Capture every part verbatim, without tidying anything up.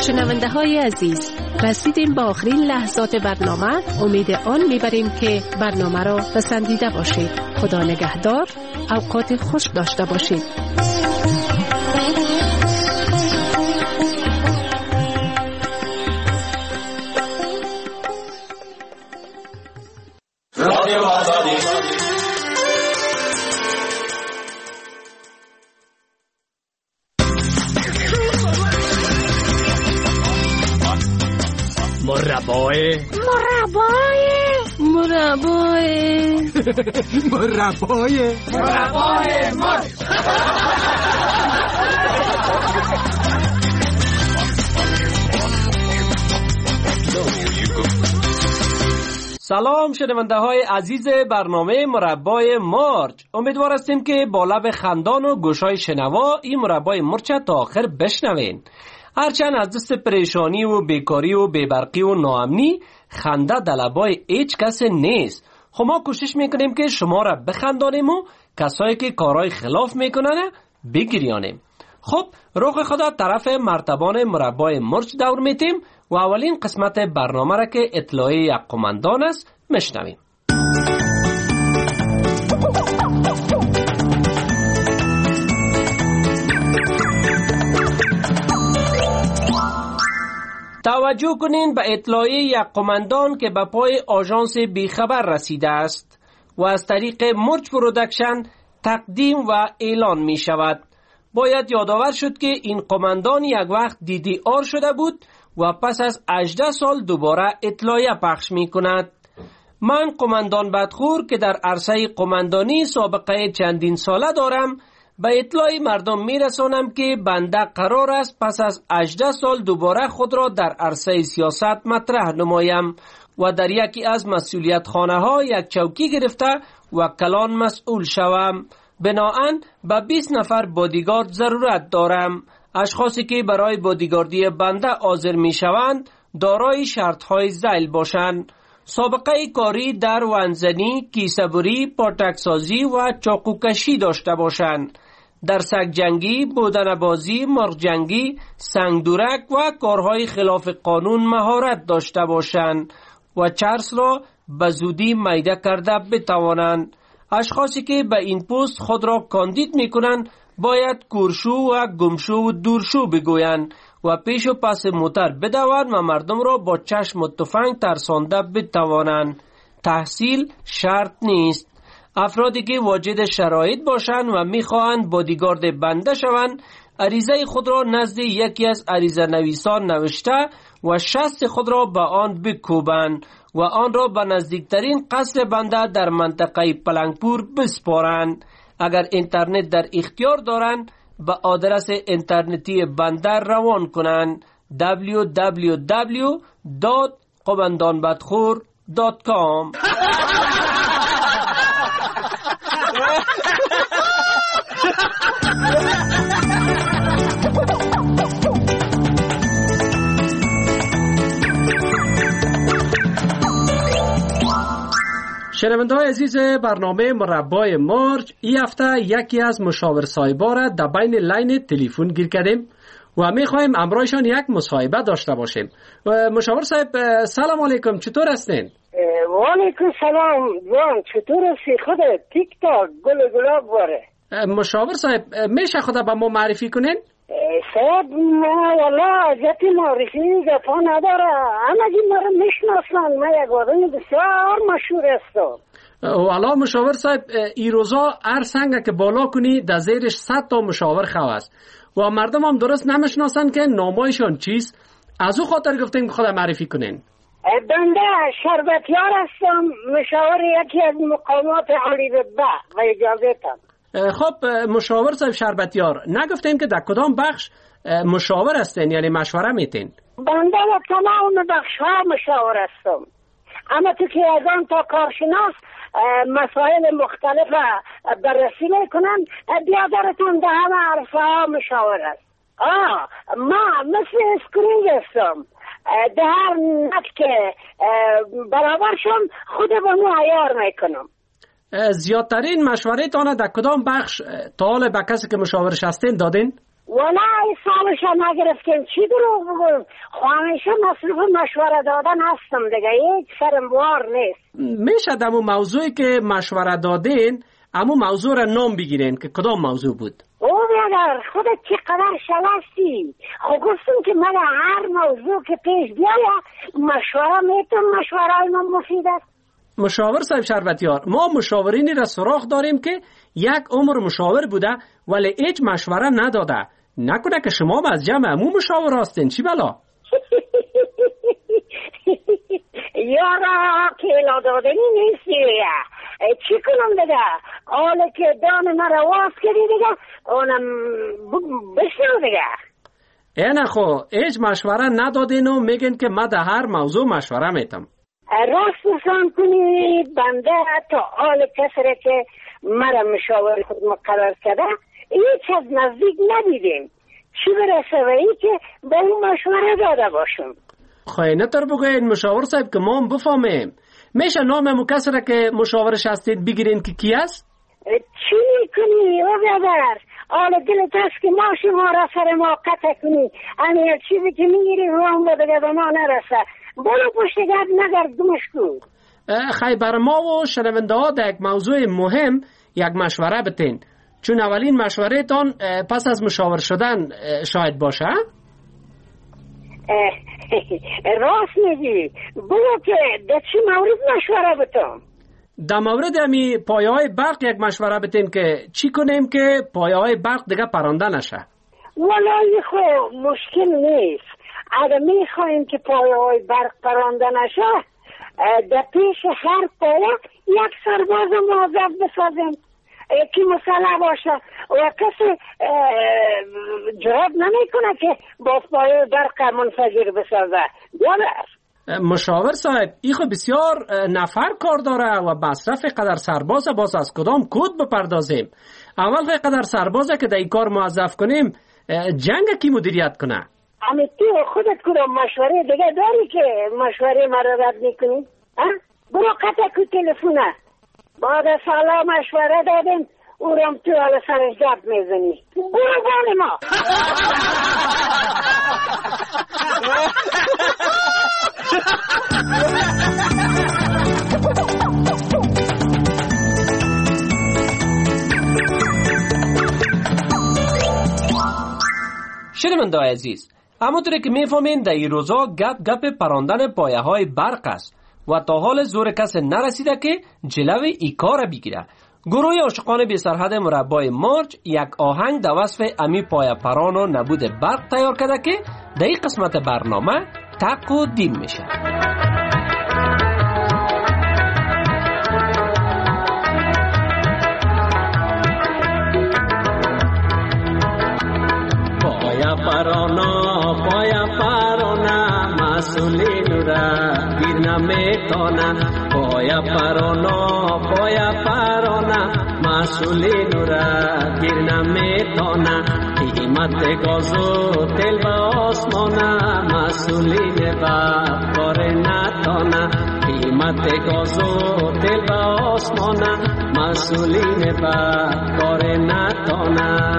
شنونده های عزیز، رسیدیم با آخرین لحظات برنامه. امید آن میبریم که برنامه را پسندیده باشید. خدا نگهدار، اوقات خوش داشته باشید. مربای مربای مربای مربای مربای مرد. سلام شنونده های عزیز برنامه مربای مرج. امیدوار هستیم که با لب خندان و گوشای شنوا این مربای مرج تا آخر بشنوین. هرچند از دست پریشانی و بیکاری و بیبرقی و ناامنی خنده در لبای هیچ کس نیست. خب ما کوشش میکنیم که شما را بخندانیم و کسایی که کارهای خلاف میکنن بگریانیم. خب رخ خدا طرف مرتبان مربای مرج دور میتیم و اولین قسمت برنامه را که اطلاعی یک قماندان است میشنویم. توجه کنین به اطلاعی یک قماندان که به پای آژانس بیخبر رسیده است و از طریق مرج پرودکشن تقدیم و اعلان می شود. باید یادآور شد که این قماندان یک وقت دی دی آر شده بود و پس از هجده سال دوباره اطلاعیه پخش می کند. من قماندان بدخور که در عرصه قماندانی سابقه چندین ساله دارم، به اطلاع مردم می رسانم که بنده قرار است پس از هجده سال دوباره خود را در عرصه سیاست مطرح نمایم و در یکی از مسئولیت خانه ها یک چوکی گرفته و کلان مسئول شوم. بناهن به بیست نفر بادیگارد ضرورت دارم. اشخاصی که برای بادیگاردی بنده حاضر می شوند دارای شرط های ذیل باشند: سابقه کاری در وانزنی، کیسه‌بری، پاتکسازی و چاقوکشی داشته باشند. در سگ جنگی، بودن بازی، مرغ جنگی، سنگدورک و کارهای خلاف قانون مهارت داشته باشند و چرس را به زودی میده کرده بتوانند. اشخاصی که به این پست خود را کاندید می کنند باید کورشو و گمشو و دورشو بگویند و پیش و پس موتر بدوند و مردم را با چشم و تفنگ ترسانده بتوانند. تحصیل شرط نیست. افرادی که واجد شرایط باشند و میخواهند بادیگارد بنده شوند، عریضه خود را نزد یکی از عریضه نویسان نوشته و شست خود را به آن بکوبند و آن را به نزدیکترین قصر بنده در منطقه پلنگپور بسپارند. اگر اینترنت در اختیار دارند به آدرس اینترنتی بنده روان کنند: دبلیو دبلیو دبلیو دات قماندانبدخور دات کام. شنونده‌های عزیز برنامه مربای مرج، این هفته یکی از مشاور صاحبا را در بین لین تلفن گیر کردیم و می‌خوایم امروزشان یک مصاحبه داشته باشیم. مشاور صاحب سلام علیکم، چطور هستین؟ و علیکم سلام جان، چطور هستی؟ خودت؟ تیک تاک گل گلاب باره. مشاور صاحب میشه خدا به ما معرفی کنین؟ صاحب ما والا عزت معرفی دفعه نداره، همه جی ما رو میشناسن. ما یک آدم بسیار مشهور هستم. والا مشاور صاحب این روزا هر سنگه که بالا کنی در زیرش صد تا مشاور خو است و مردم هم درست نمیشناسن که نامایشان چیست. از او خاطر گفتیم که خدا معرفی کنین. بنده شربتیار هستم، مشاور یکی از مقامات عالی رتبه و اجازهتم. خب مشاور صاحب شربتیار، نگفتین که در کدام بخش مشاور هستین، یعنی مشوره میتین؟ بنده در تمام بخش ها مشاور هستم، اما تو که از آن تا کارشناس مسائل مختلف بررسی میکنن، بیادرتون در همه عرصه ها مشاور است. آه ما مثل اسکرینگ هستم، در هر نت که برابرشم خود با مو عیار میکنم. زیادترین مشوره تانه در کدام بخش تا حال به کسی که مشاورش هستین دادین؟ ولی سالش نگرفتیم چی دروغ بگویم. همیشه مصروف مشوره دادن هستم دیگه، هیچ سرموار نیست. میشه دمو موضوعی که مشوره دادین امو موضوع را نام بگیرین که کدام موضوع بود؟ او بیادر خودت چقدر شلستی. خب گفتم که من هر موضوع که پیش بیایا مشوره میتونم، مشوره من مفید است. مشاور صاحب شربتیار، ما مشاورینی را سراغ داریم که یک عمر مشاور بوده ولی هیچ مشوره نداده. نکنه که شما از جمع امو مشاور هستین؟ چی بلا؟ یارا کیلا دادنی نیستی. چی کنم دیگه؟ حالا که دان مرا واس کردی دیگه اونم بشنو دیگه. اینه خو هیچ مشوره ندادین و میگن که من در هر موضوع مشوره میتم. راست بسان کنی بنده تا حال کسره که مرا مشاور خود مقرر کرده هیچ از نزدیک ندیدیم، چی برسه و ای که به اون مشوره داده باشم. خواهی نتر بگوین مشاور صاحب که ما هم بفهمیم. میشه نام امو کسره که مشاورش هستید بگیرین که کی است؟ چی میکنی او بیادر؟ حالا دلت هست که ما شما را سر ما قطع کنی، همین چیزی که میگیری روان بوده به ما نرسه. برو پشت گرد نگرد دمش کن. خیلی بر ما و شنونده ها در یک موضوع مهم یک مشوره بتین، چون اولین مشوره تان پس از مشاور شدن شاید باشه. راست میگی. برو که در چی مورد مشوره بتم؟ در مورد همی پایه های برق یک مشوره بتین که چی کنیم که پایه های برق دیگه پرانده نشه. والله خو مشکل نیست. اگر میخوایم که پایه های برق پرانده نشه در پیش هر پایه یک سرباز موظف بسازیم که مسلح باشه و کسی جواب نمیکنه که با پایه برق منفجر بسازه. بیادر مشاور صاحب ایخو بسیار نفر کار داره و مصرف قدر سرباز باز از کدام کود بپردازیم؟ اول خیلی قدر سربازه که در این کار موظف کنیم جنگ کی مدیریت کنه؟ امی تو خودت کدام مشوره دیگه داری که مشوره مرا رد میکنی؟ برو قطع که تلفونه بعد سالا مشوره دادیم او رام تو حالا سرش گپ میزنی. برو بان ما. شنونده‌های عزیز، همونطوری که میفهمین در این روزا گپ گپ پراندن پایه های برق است و تا حال زور کس نرسیده که جلوی ای کار بگیره. گروه عاشقان بی سرحد مربع مرج یک آهنگ در وصف امی پایه پران و نبود برق تیار کرده که در این قسمت برنامه تقدیم میشه. پایه پرانا پایه پرانا مسئولین را گیر نمیتانه. پایه پرانا پایه پرانا مسئولین را گیر نمیتانه. قیمت گاز و تل به آسمانه مسئولین با کار نتانه. قیمت گاز و تل به آسمانه مسئولین با کار نتانه.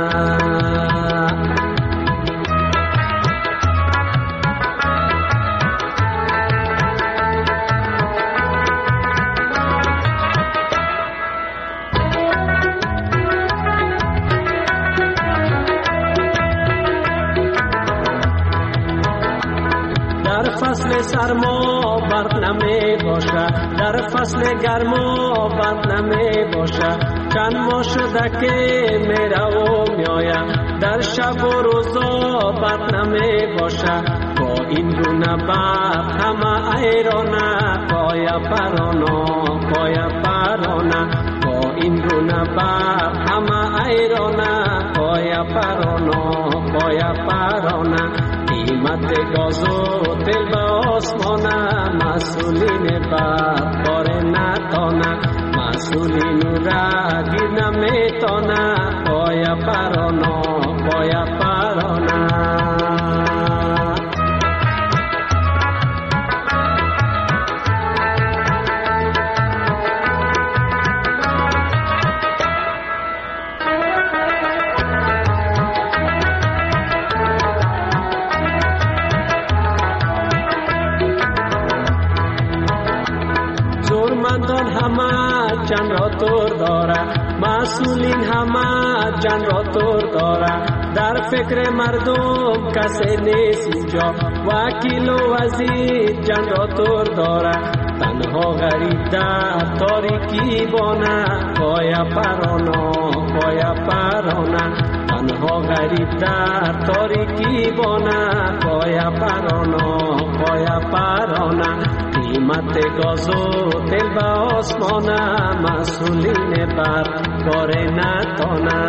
فصل سرما برق نمی باشه، در فصل گرما برق نمی باشه. چند ماه شده که میره و میایم، در شب و روزا برق نمی باشه. با این گونه برق همه ایرانه پایه پرانا پایه پرانا. با این گونه برق همه ایرانه پایه پرانا پایه پرانا. قیمت گاز و دل به آسمانه مسئولین بر کار نتانه. مسئولین را گیر نمیتانه. پایه پرانا پایه پرانا. تور داره، مسئولین همه جان را تور داره. در فکر مردم کسی نیست اینجا، وکیل و وزیر جان را تور داره. تنها غریب در تاریکی بانه، پایا پرانا پایا پرانا. تنها غریب در تاریکی بانه، پایا پرانا پایا پرانا. قیمت گاز و تل به آسمانه، مسئولین بر کار نتانه.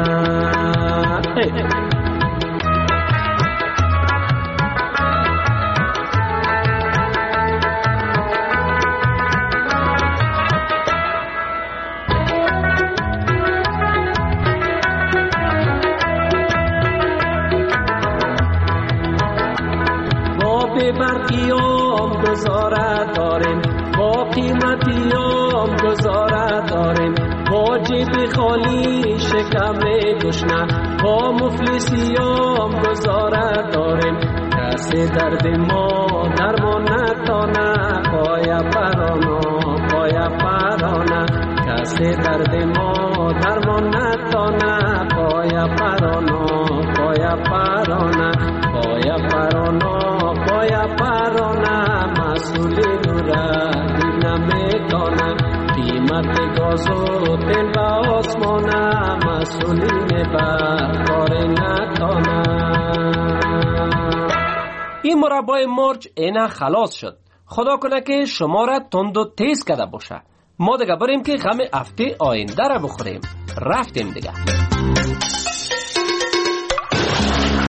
برقیام گزاره داریم، با قیمتیام گزاره داریم. با جیب خالی شکم گشنه، با مفلسیام گزاره داریم. کسی درد ما درمان نتانه، پایا پرانا پایا پرانا. کسی درد ما درمان نتانه، پایا پرانا پایا پرانا. پایا پرانا پایا پرانا، مسئولین را دید نمیتانه. قیمت گاز و تل به آسمانه، مسئولین بر کار نتانه. این مربای مرچ اینا خلاص شد. خدا کنه که شما را تند و تیز کرده باشه. ما دیگه بریم که غم هفته آینده را بخوریم. رفتیم دیگه.